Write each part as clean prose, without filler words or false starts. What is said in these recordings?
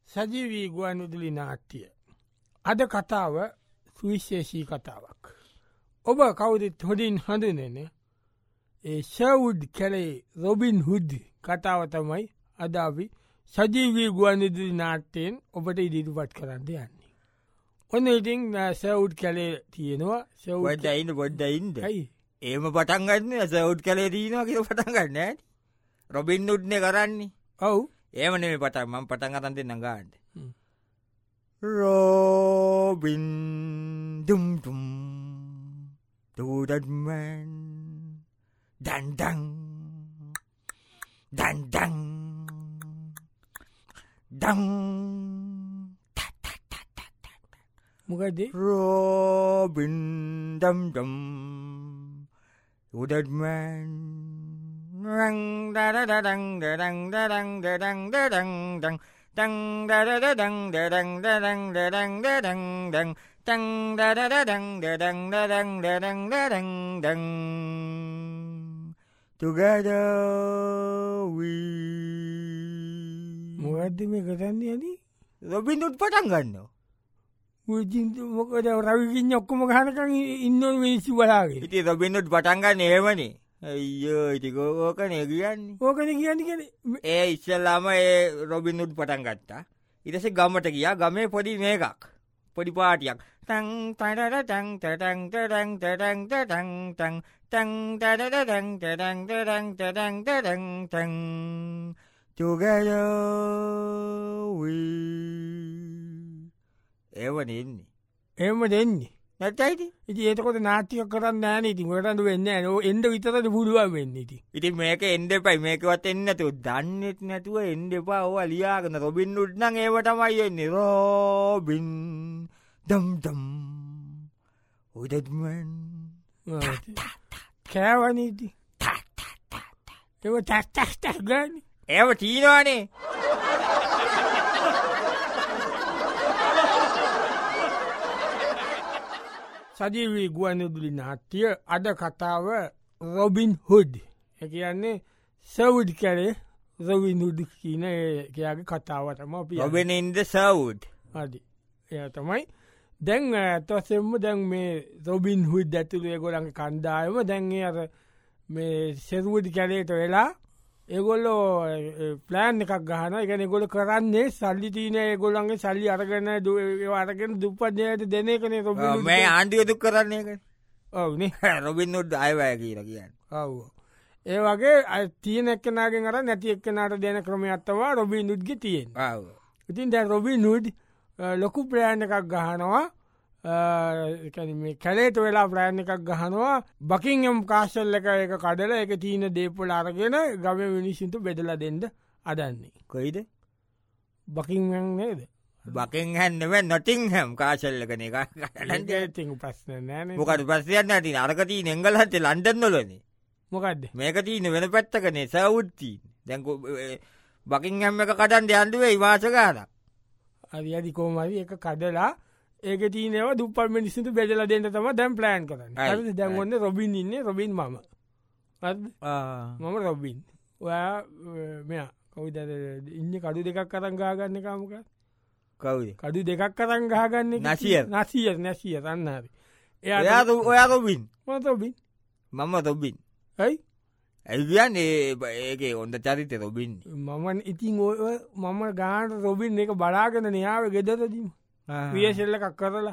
සජීවී ගුවන්විදුලි නාට්‍ය. අද කතාව සුවිශේෂී කතාවක්. ඔබ කවුදත් හොඩින් හඳුනන ඒ ෂවුඩ් කැලේ රොබින් හුඩ් කතාව තමයි අදාවි සජීවී ගුවන්විදුලි නාට්‍යයෙන් ඔබට ඉදිරිපත් කරන්න යන්නේ. ඔන්න ඉතින් සවුඩ් කැලේ තියෙනවා ඩයින්න බොඩ්ඩයින්ද යි ඒම පටන්ගන්න සවුඩ් කලේ දීනවා කිය පටන්ගන්න රොබින් උඩ්න කරන්නේ ඔවු ඒමන මේ පටක් මම පටන් අතන්ත නඟාන්ට රෝබින් දුම්ටුම් දඩමන් දන්ඩං දන්ඩං දං මොකද රෝබින් දම්ඩම් උඩඩමන් රං දරදඩං දඩං දඩං දඩං දඩං දං තං දරදඩං දඩං දඩං දඩං දඩං දං තං දරදඩං දඩං දඩං දඩං දඩං දං together we මොකද්ද මේ කරන්න යදී රොබින් උඩ් පටන් ගන්නවා මොකද රවිගින් ඔක්කොම ගහනකන් ඉන්න මිනිස්සු බලාගේ ඉති රොබින්ඩ් පටන්ගන්න ඒමනේ අයියෝ ඉතිකෝකන කියන්නේ ඕකන කියන්න කියෙන ඒ ඉස්සල්ලාම ඒ රොබින්ඩ් පටන් ගත්තා ඉරස ගමට කියා ගමේ පොඩි මේකක් පොඩි පාටියක් තං තඩ ටැං ටැටැං ටැටැං ටැටැං ටැටැං ටැං තැං ටඩ ටැං ටැටැං ටැටැං ටැටැං ටැටැං ටැං together we ඒවන එන්නේ එම දෙන්නේ නැතයිති ඉති ඒතකොට නාටික කරන්න ෑන ඉති ටඩ වෙන්න නෝ එන්ඩ විතරට පුඩුවන් වෙන්න ඉති ඉති මේක එන්ඩ පයි මේකවත් එන්නතු දන්නෙත් නැතුව එන්ඩ එපා ඕ ලියාගන රොබින් උඩ්නං ඒවටමයින්නේ රෝබින් දම්දම් උඩත්මන් කෑවනීති එව තැක්ටක් ගන්න ඒව චීනවානේ සජීවී ගුවන්විදුලි නාට්‍ය අද කතාව රොබින් හුඩ් එකන්නේ සවුඩ් කැරේ රොවින් හුඩ් කියන කියයාගේ කතාවටම ඔබෙන ඉන්ද සවුඩ් අඩි එය තමයි දැන් ඇතවසෙම්ම දැන් මේ රොබින් හුඩ් ඇතුළේ ගොලන්ගේ කණ්ඩායම දැන්ගේ අර මේ සෙරුවඩි කැරේට වෙලා ඒගොල්ලෝ ප්ලෑන් එකක් ගහන එකන ගොල කරන්නේ සල්ලි තියන ගොලන්ගේ සල්ලි අරගන අරගෙන දුප්පත්නයට දෙන කන රොබ මේ ආණ්ඩියදුක් කරන්නේ එක ඔවුනේ රොබින් උඩ් අයවය කියලා කියන්න ඔව ඒ වගේ තියන එක්කනාගෙන් අර නැති එක්කනට දෙන ක්‍රම අත්තවා රොබි නුඩ්ග තියෙන් ඉතින් දැ රොබි නුඩ් ලොකු ප්‍රයන් එකක් ගහනවා මේ කැලේට වෙලා ප්‍රයන් එකක් ගහනවා බකින්ම් කාශල් එක එක කඩල එක තියන දේපොල අරගෙන ගම මිනිසින්තු බෙදල දෙන්න අදන්නේ කොයිද බකින් නේද බකින් හැන්නව නොටිං හැම් කාශල්ලකන එක ති ප්‍රශ්න නෑන මොකට පස්සයන්න ඇති අරකතිී එංගලහට ලන්ඩන් නොලන මොකක්ද මේක තියන වෙන පැත්තකනේ සවුත්තිී දැක බකින් හැම එක කටන්ට අන්ඩුවේ වාසකාරක් අරි අදි කෝමරි එක කඩලා ඒක තියනව දුප මිනිසිතු බෙදල දෙන්න තම දැම් ප්ලෑන් කරන්න දැන්ගොන්න රොබින් ඉන්න රොබින් මම මම රොබින් ඔයා මෙයා කවුද ඉන්න කඩු දෙකක් කරන් ගාගන්න කාමක කවුද කඩු දෙකක් කරන් ගාගන්න නසිය නැසිය තන්නහරි එයා ඔයා රොබින් මතොබින් මම රොබින් ඇයි ඇගියන් ඒක ඔොන්ද චරිත රොබින් මමන් ඉතින් ඔය මම ගානට රොබින් එක බලාගෙන නයාව ගෙදරදීම පියසෙල්ල එකක් කරලා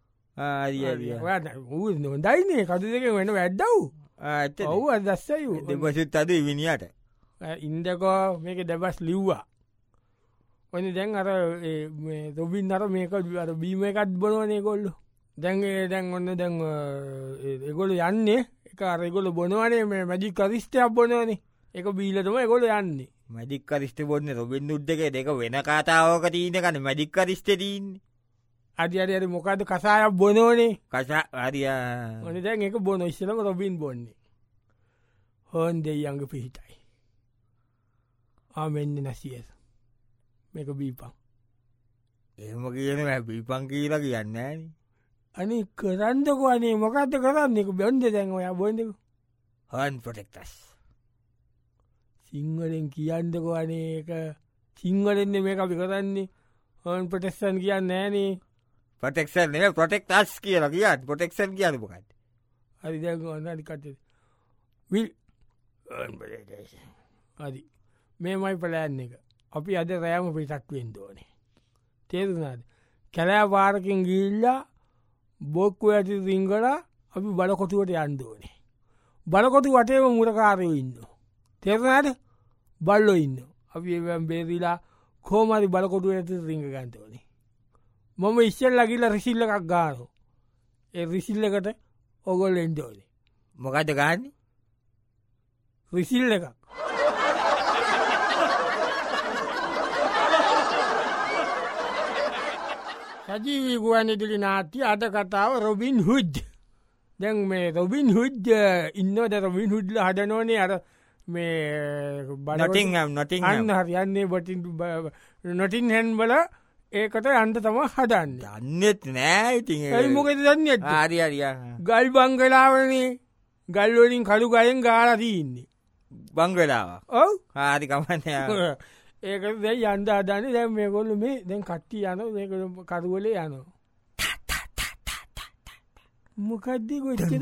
නොදයින්නේ කතු දෙක වෙන වැඩ්ඩව් ඔවු අදස්සයි දෙපසුත් අද විනිට ඉන්දකෝ මේක දෙබස් ලිව්වා ඔන්න දැන් අර රොබින් අර මේක අර බීම එකත් බොනවනේ කොල්ලු දැන්ගේ දැන් ඔන්න දැන් එගොලු යන්නේ එක අරගොල බොනවනේ මේ මැජි කරිස්ටයක් බොනවනේ එක බීලතම එගොල යන්නේ මැදික් කරිස්ට බොන්න රොබින් උද්දක දෙක වෙන කාතාවක තිීන කන මැදික් කරිස්ට තිීන්නේ අඩි අඩ මොකද කසායක් බොනෝනේ කසා අරිය ඕන දැන් එක බොන ඉස්සලම රොබින් බොන්නේ හෝන් දෙයන්ග පිහිටයි ආමෙන්න්න නැසියස මේක බීපං එහෙම කියන බීපං කියලා කියන්න අනි කරන්දක අනේ මොකක්ද කරන්න එක බොන්්ද දැන් ඔය බොන්දක හන් පොටෙක්ටස් සිංහලෙන් කියන්නක අනේ එක සිංහලෙන්න මේ අපි කරන්නේ ඔන් පොටෙක්ෂන් කියන්න නෑනේ ප්‍රොටෙක්ෂන් ප්‍රොටෙක්් ස් කියලා කිය පොටෙක්ෂන් කියල මොකත් හරි දැ ඔන්නදි කට විල් අදි මේමයි පලෑන් එක අපි අද රෑම පිටක්වෙන් දෝනේ තේරුනාද කැලෑ වාරකින් ගිල්ලා බොක්කු ඇති රිංගල අපි බලකොතුවට යන්දෝනේ බලකොතු වටේම මුරකාරය ඉන්න තේරුනාද බල්ලො ඉන්න අපි බේරිලා කෝමරි බලකොටු ඇති රිංග ගන්තෝනේ මම ඉස්සල් ලගිල රිසිල්ල එකක් ගානු ඒ රිසිල්ල එකට ඔගොල් එන්දෝනේ මොකද ගන්න රිසිල්ල එකක් සජීවී ගුවන්විදුලි නාට්‍ය අද කතාව රොබින් හුඩ් දැන් මේ රොබින් හුඩ් ඉන්නවද රොබින් හුඩ්ල හදනෝනේ අර මේ නොටිං අන්න හරියන්නේ බොටින් නොටින් හැන්බල ඒකට අන්ට තම හදන්න අන්නෙත් නෑ ඉති මොකද දන්න ආරිය ගල් බංගලාවනේ ගල්වලින් කළු ගයෙන් ගාලතින්නේ බංගලාව ඔව් ආරිකමන්න ඒක දැ යන්ද අදන්න දැම් මේ කොල්ල මේ දැන් කට්ටි යන කරුවල යනවා මොකක්දී ගොච්ච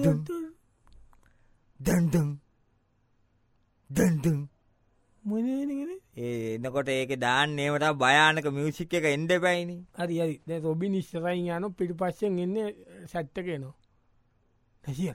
දන්දම් දන්දම් මොනගෙන එනකොට ඒක දාන්න ඒමට භයානක මියසික් එක එන්ඩ පැයිනි හරි හරි දැ රොබි නිශ්තරයි යන පිටි පස්සෙන් එන්න සැට්ටකනවා නැසිය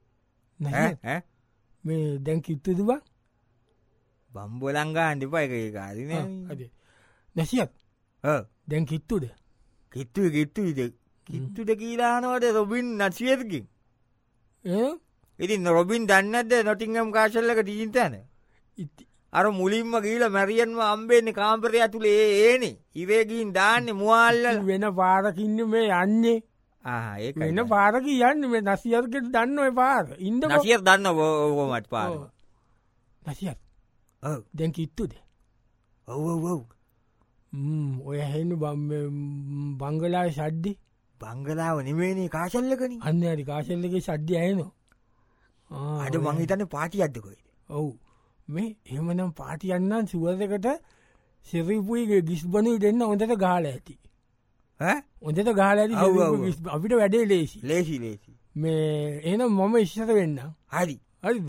මේ දැන් කිත්තුද බා බම්බොලංගා අන්ඩිපා එක කාරින නැසියත් දැන් කිත්තුද කිත්තු කිත්තුද කීලානවට රොබින් නසියරකින් ඉතින් රොබින් දන්නද නොටිංගම් කාශල්ලක ටීන්තන අර මුලින්ම ගීල මැරියන්ම අම්බෙන්නේ කාම්පරය ඇතුළේ ඒනේ ඉරේගීන් දාන්න මුවල්ල වෙන පාරකින්න මේ යන්නේ ඒ වෙන පාරක යන්න මේ නසියර්කට දන්න ඔය පාර ඉන්ද නසියර් දන්න ඕමට පාර නසියත් දැන් කිත්තුද ඔව් ඔය හෙන්න බංගලාව ශද්ධි බංගලාව නිමේනේ කාශල්ලකන අන්න අරි කාශල්ලක ශද්ධිය අයනවා අඩ මංහිතන්න පාටි අද්දකොයි ඔවු මේ එහෙමනම් පාටියන්නන් සුවදකට සිරිපුයි ගිස් බනු දෙන්න හොඳට ගාල ඇති හොඳට ගාල ඇති අපිට වැඩේ ලේසි ලේසි මේ එනම් මම ඉශ්ෂත වෙන්න හරි හරිද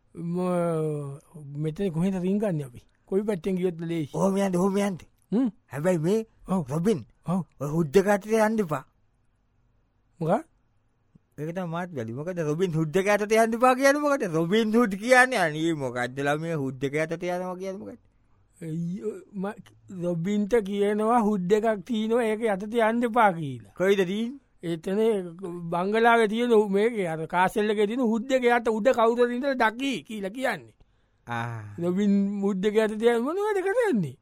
මෙතන කොහෙට රිංගන්න අපි කොයි පට්ටෙන් ගියොත් ලේසි හෝමයන්ට හැබැයි මේ රොබින් හුද්දකටට යන්ඩපා මොක ඒකට මාත් වැලිමකට රොබින් හුද්දක ඇතට යන්ඩපා කියනමකට රොබින් හුඩ් කියන්න අනී මොකක්දලම හුද්දක ඇතට යනවා කියනමකට රොබින්ට කියනවා හුද්ද එකක් තියනවා ඒක අතට යන්න පා කියලා කොයිද දීන් ඒතන බංගලාව තියන මේක අර කාසෙල්ලක තින හුද්දක යට උඩ කවුතරින්ට දකි කියල කියන්නේ රොබින් මුද්දක ඇත තිය මොනවද කරන්නේ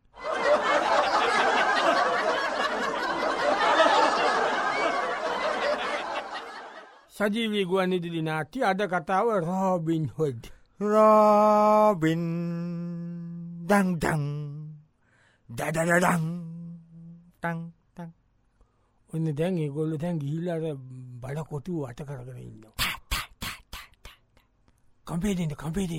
සජීවී ගුවන්විදුලි නාට්‍ය අද කතාව රොබින් හුඩ් රොබින් දංදං දඩඩඩං තං ඔන්න දැන් ඒගොල්ල දැන් ගිහිල්ලට බඩ කොටු අට කරගෙන ඉන්න කම්පේටෙන්ට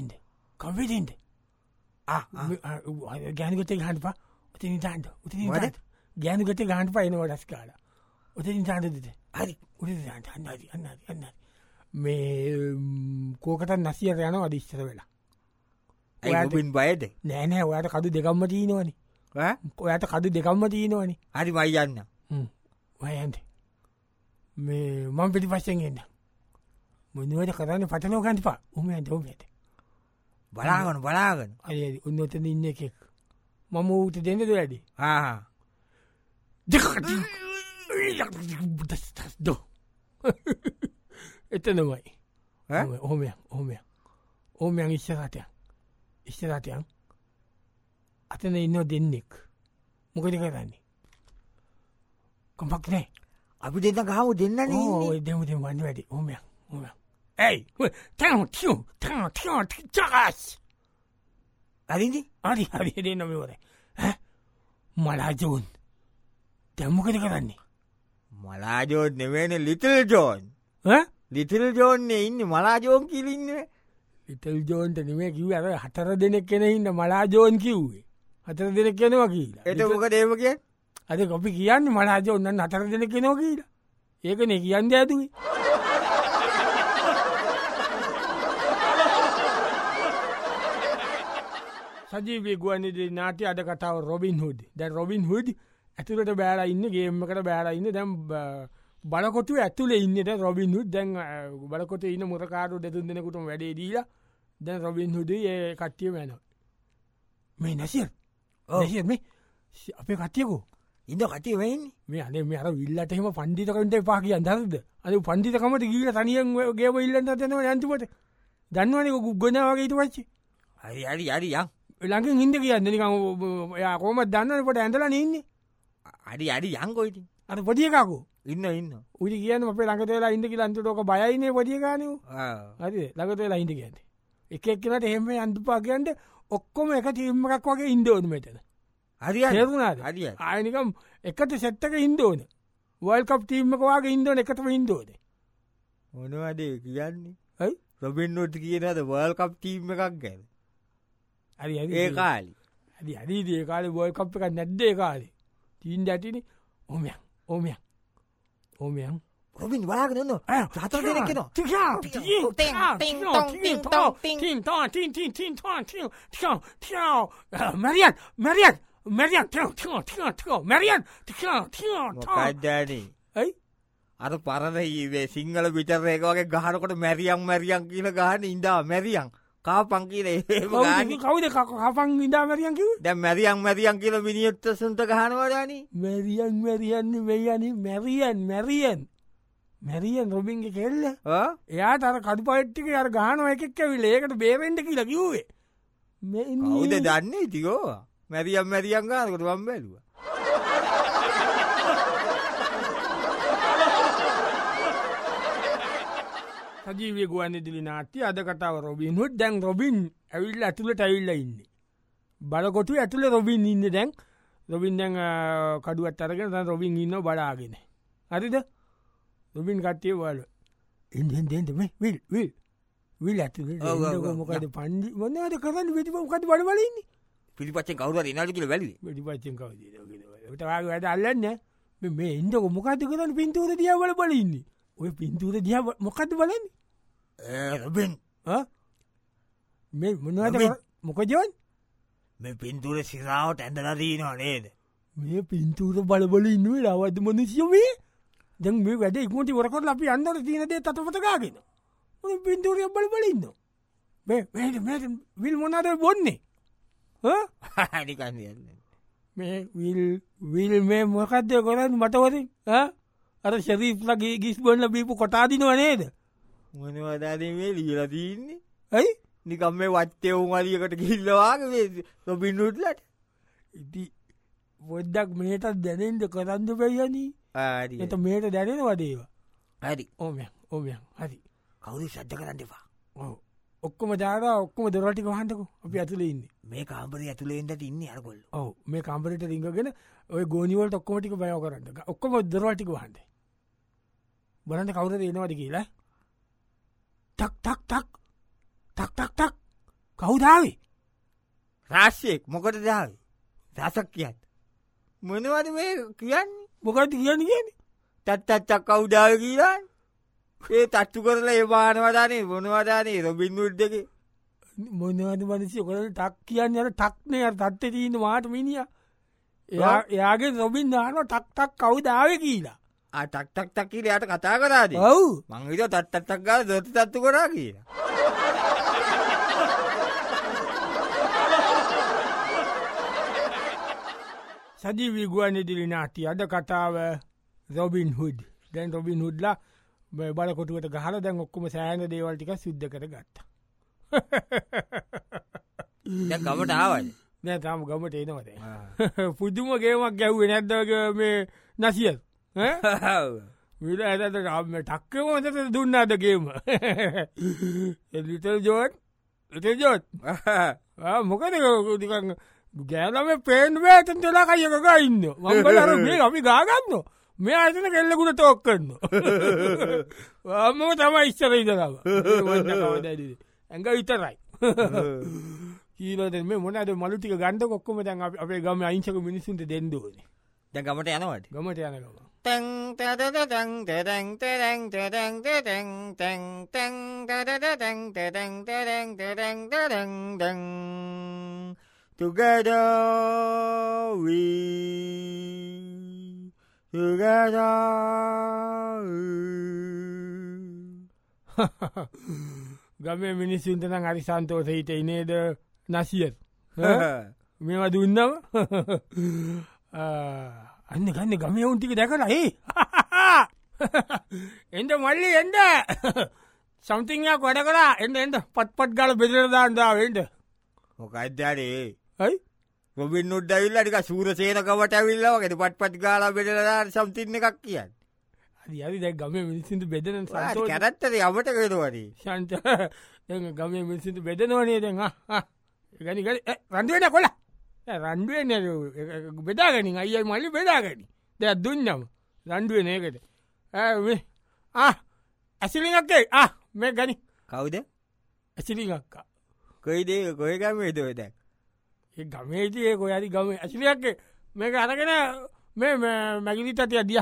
ගෑනුගත ගහන්පා උතිනි තාන්ට උතිනි ගෑනුගත ගහන්ප එනවා ඩස් කාල උතිනි තාන්ටදද හරි උට අන්න මේ කෝකට නසිය යන අධිස්තර වෙලා ඔයාටින් බයද නෑනෑ ඔයාට කදු දෙකම්ම තියනවනි ඔයාට කදු දෙකම්ම තියනවනි හරි මයියන්න වයන්ට මේ මං පිටි පස්සෙන් එන්න මොනවට කරන්න පටනෝකන්පා උමයන්ට ඔමයට බලාගන අය උන්නතන ඉන්න එකෙක් මම ඌට දෙන්නද වැඩි දෝ එතනමයි ඕමයන් ඉශ්ෂරටයන් අතන ඉන්න දෙන්නෙක් මොකද කරන්නේ කොම්පක් නෑ අපි දෙන්න ගහම දෙන්න දෙමු වන්න වැඩි ඕමයන් ඇයි චකස් අරිදි අරි හරි දෙන්නමවර මලාජෝන් දැම්මකද කරන්නේ මලාජෝන් නෙවෙන ලිටල් ජෝන් ලිටල් ජෝන්නේ ඉන්න මලාජෝන් කිලින්න ලිටල් ජෝන්ට නෙමේ කිව අර 4 දෙනෙක් කෙන ඉන්න මලාජෝන් කිව්වේ 4 දෙනෙක් කෙනවා කියලා එතමක දේම කිය අද කොපි කියන්න මනාජ ඔන්න අතර දෙන කෙනෝ කියීට ඒකන කියන්න ඇතුයි සජීවී ගුවන්විදුලි නාට්‍ය අද කතාව රොබින් හුඩ්. දැන් රොබින් හුඩ් ඇතුළට බෑලා ඉන්න ගේම් එකට බෑලා ඉන්න දැන් බලකොටුව ඇතුලේ ඉන්නට රොබින් හුඩ් දැන් බලකොටේ ඉන්න මුරකාරු දෙතුන් දෙනෙකුටම වැඩේ දීලා දැන් රොබින් හුඩ් ඒ කට්ටියම යනවා. මේ නැසිර් මේ අපේ කට්ටියකෝ ඉන්න කටේ වෙන්නේ මේ අනේ මේ අර විල්ලට එහෙම පණ්ඩිතකන්ට එපා කියන්න හරිද? අද පණ්ඩිතකමට ගිහිල්ලා තනියෙන් ගේම ඉල්ලන්න හදනවා අන්තිමට. දන්නවනේ ගුග්ගනා වගේ ඊට පස්සේ. හරි යන්. ළඟින් හින්ද කියන්නේ නිකන් එයා කොහමද දන්නවනේ පොඩ ඇඳලා නේ ඉන්නේ. හරි යන් කොයිද? අර පොඩි එකකෝ. ඉන්න. උඩ කියන්නේ අපේ ළඟට වෙලා ඉන්න කියලා අන්තිමට ඔක බයයිනේ පොඩි එකානේ. හරිද? ළඟට වෙලා ඉන්න කියන්නේ. එක එක්කෙනාට එහෙම යන්දුපා කියන්නේ ඔක්කොම එක ටීම් එකක් වගේ ඉන්න ඕනේ මෙතන. හරියට. තේරුණාද? හරියට. ආයෙ නිකන් එකට සෙට් එක ඉන්න ඕනේ. වර්ල්ඩ් කප් ටීම් එක වගේ ඉන්න ඕනේ එකටම ඉන්න ඕනේ. මොනවද කියන්නේ? හයි? රොබින් හුඩ් කියනවාද වර්ල්ඩ් කප් ටීම් එකක් ගැන? හරි ඒ කාලේ. හරි ඒ කාලේ වර්ල්ඩ් කප් එකක් නැද්ද ඒ කාලේ? ටීම් දැටිනේ. ඕමයන්. රොබින් බලාගෙන ඉන්න. හතර දෙනෙක් එනවා. අර පරණ සිංහල පිටර එක වගේ ගහනකොට මැරියන් කියලා ගහන ඉඳා මැරියන් කාපන් කියලා එහෙම ගහන්නේ. කවුද කපන් ඉඳා මැරියන් කිව්වේ? දැන් මැරියන් කියලා මිනිහෙක්ට සුන්ට ගහනවා දානි. මැරියන් රොබින්ගේ කෙල්ල. එයාට අර කඩු පයිට් ටික අර ගහනවා එකෙක් ඇවිල්ලා ඒකට බේරෙන්න කියලා කිව්වේ. කවුද දන්නේ ඉතිකෝ? මැරියන් ගහනකොට මම බැලුවා. සජීවී ගුවන්විදුලි නාට්‍ය අද කතාව රොබින් හුඩ්. දැන් රොබින් ඇවිල්ලා ඇතුළට ඇවිල්ලා ඉන්නේ. බලකොටුවේ ඇතුළේ රොබින් ඉන්නේ දැන්. රොබින් දැන් කඩුවත් අරගෙන දැන් රොබින් ඉන්නව බලාගෙන. හරිද? රොබින් කට්ටිය වල. එන්න මේ විල් ඇතුළේ ඉන්නකො මොකද පණ්ඩි මොනවද කරන්නේ පිටිපස්ස මොකද බල ඉන්නේ? පිටිපස්සෙන් කවුරු හරි එනවලු කියලා බැලුවේ. පිටිපස්සෙන් කවුද කියලා. ඒකට වාගේ වැඩ අල්ලන්නේ මේ ඉන්නකො මොකද කරන්නේ පින්තූර දිහා බල ඉන්නේ. ඔය පින්තූර දිහා මොකද බලන්නේ? රොබින් මේ මොනවද මොකද යන්නේ? මේ පින්තූර සිරාවට ඇඳලා දිනව නේද? මේ පින්තූර බල ඉන්නේ රවද්ද මිනිස්සු මේ? දැන් මේ වැඩ ඉක්මනට ඉවර කරලා අපි යන්නට තියෙන දේ තතපත ගාගෙන. මොන පින්තූරය බල ඉන්නෝ? මේ විල් මොනවද බොන්නේ? නිකන් යන්නේ. මේ විල් මේ මොකද්ද කරන්නේ මට වරින්? අර ශරීෆ්ලා ගිස් බොන්න බීපු කොටා දිනව නේද? මොනවද මේ ලියලා තින්නේ? ඇයි? නිකම් මේ වත්තේ උන් හරියකට ගිහිල්ලා වාගේ මේ රොබින් හුඩ්ලට. ඉතින් පොඩ්ඩක් මේකට දැනෙන්න කරන්න බෑයනි. හරි. එත මේකට දැනෙනවද ඒවා? හරි. ඕමයන්. හරි. කවුරු ශබ්ද කරන්න එපා. ඔව්. ඔක්කොම දාලා ඔක්කොම දොරවල් ටික වහන්නකෝ. අපි ඇතුලේ ඉන්නේ. මේ කාමරේ ඇතුලේ ඉඳලා ඉන්නේ අරගොල්ලෝ. ඔව්. මේ කාමරේට රිංගගෙන ඔය ගෝණි වලට ඔක්කොම ටික බයව කරන්න. ඔක්කොම දොරවල් ටික වහන්න. බලන්න කවුරුද එනවද කියලා. ටක්. කවුද ආවේ? රාශියෙක් මොකටද ආවේ? රසක් කියත්. මොනවද මේ කියන්නේ? මොකද්ද කියන්නේ? ටක් කවුද ආවේ කියලා? ඒ තට්ටු කරලා ඒ බානවදානේ මොනවදානේ රොබින් හුඩ් එකේ. මොනවද මිනිස්සු ඔයගොල්ලෝ ටක් කියන්නේ අර ටක් නේ අර තට්ටේ තියෙන මාට මිනිහා. එයාගේ රොබින් දානවා ටක් කවුද ආවේ කියලා. ටක් කියලා යාට කතා කරාද? ඔව්. මං හිතුවා ටක් ගාලා දොරට තට්ටු කරා කියලා. සජීවී ගුවන්විදුලි නාට්‍ය අද කතාව රොබින් හුඩ්. දැන් රොබින් හුඩ්ලා බලකොටුවට ගහලා දැන් ඔක්කොම සෑහෙන දේවල් ටික සිද්ධ කරගත්තා. දැන් ගමට ආවද? නෑ තාම ගමට එනවා දැන්. පුදුම ගේමක් ගැහුවේ නැද්ද මේ නැසියල්? විල ඇදට මේ ටක්කම හොඳට දුන්නාද ගේම? ලිටල් ජෝඩ් මොකද නිකන් ගෑනම පේන් වේතන් දෙලා කයක ගයින්න. මම බලර මේ අපි ගාගන්න. මේ ආයතන කෙල්ලෙකුට ටෝක් කරනවා. මම තමයි ඉස්සර ඉඳලාම. ඇඟ විතරයි. කීලද මේ මොනවද මලු ටික ගන්න ඔක්කොම දැන් අපේ ගමේ අහිංසක මිනිස්සුන්ට දෙන්න ඕනේ. දැන් ගමට යනවට ගමට යන ගම තැන් තැටට තැන් තැටැන් තැටැන් තැටැන් තැටැන් තැන් තැන් තැටට තැන් තැටැන් තැටැන් තැටැන් තැටැන් තැන් Together we together ගමේ මිනිස්සුන්ටනම් හරි සන්තෝෂ හිතෙයි නේද නසියත් මේවා දුන්නම අන්න ගන්න ගමේ උන් ටික දැකලා එන්ද මල්ලි එන්ද something එකක් වැඩ කරා එන්ද පට්පට් ගාලා බෙදලා දාන්න ආවෙන්ද මොකක්ද යාරේ හයි රොබින් හුඩ් ඇවිල්ලා ටික සූරසේන කවට ඇවිල්ලා වගේ පට්පට් ගාලා බෙදලා දාන්න something එකක් කියන්නේ හරි දැන් ගමේ මිනිස්සුන්ට බෙදන සන්තෝෂ කැරත්තට යමට කේදවනේ ශාන්ත දැන් ගමේ මිනිස්සුන්ට බෙදනවනේ දැන් ගනි රණ්ඩු වෙන්න කොල්ලා රණ්ඩු වෙන්න බෙදාගනින් අයියයි මල්ලි බෙදාගනි දැන් දුන්නම රණ්ඩු වෙන එකට ඇසිලින් අක්කේ මේ ගනි කවුද ඇසිලින් අක්කා කොයිද කොයි ගමේද ඔය දැන් ඒ ගමේදී ඒ කොයි හරි ගමේ ඇසිලින් අක්කේ මේක අරගෙන මේ මැගිලි තටිය දියා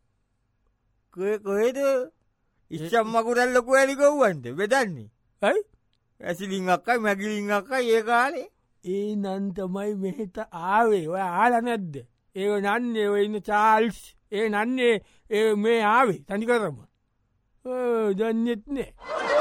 කොහෙද ඉස්සම් මකුරල් ලොකු ඇලි ගව්වන්ද බෙදන්නේ ඇයි ඇසිලින් අක්කයි මැගිලින් අක්කයි ඒ කාලේ ඒ නන් තමයි මෙහෙට ආවේ ඔය ආල නැද්ද ඒ නන්නේ ඔය ඉන්න චාල්ස් ඒ නන්නේ ඒ මේ ආවේ තනි කරම දන්නෙත් නෑ